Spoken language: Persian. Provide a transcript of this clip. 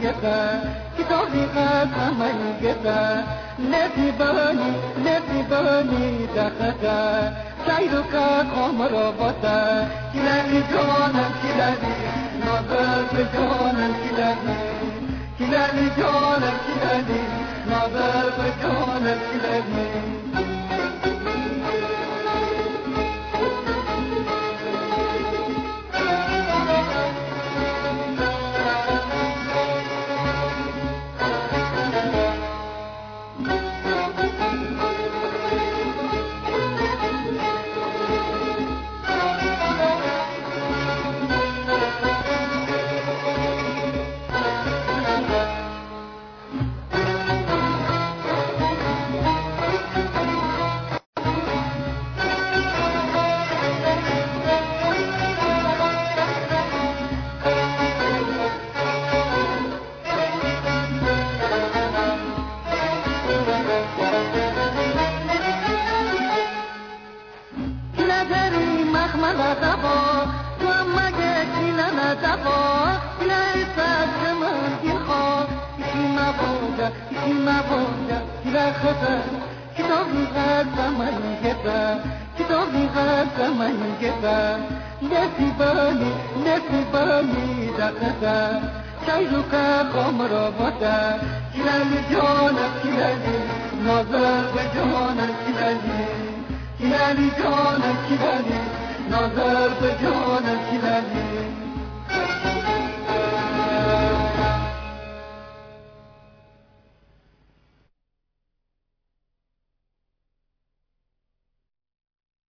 گذر کتابی قسم گذر نبیبانی دخدر سیرو که قمر بطر کلانی جانم کلانی نظر به جانم کلانی جانم کلانی نظر به جانم کلانی نسیبانی دقیقه سیرو که قمر بطر کلانی جانم کلانی نظر به جانم کلانی جانم کلانی نظر به جانم کلانی